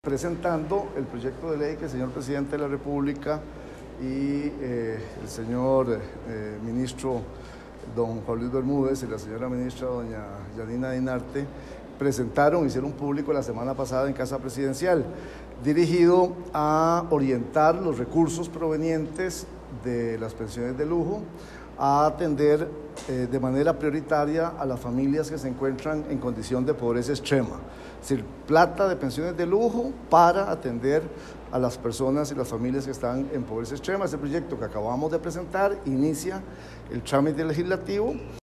Presentando el proyecto de ley que el señor presidente de la República y el señor ministro don Juan Luis Bermúdez y la señora ministra doña Yanina Dinarte presentaron, hicieron público la semana pasada en Casa Presidencial, dirigido a orientar los recursos provenientes de las pensiones de lujo a atender de manera prioritaria a las familias que se encuentran en condición de pobreza extrema. Es decir, plata de pensiones de lujo para atender a las personas y las familias que están en pobreza extrema. Este proyecto que acabamos de presentar inicia el trámite legislativo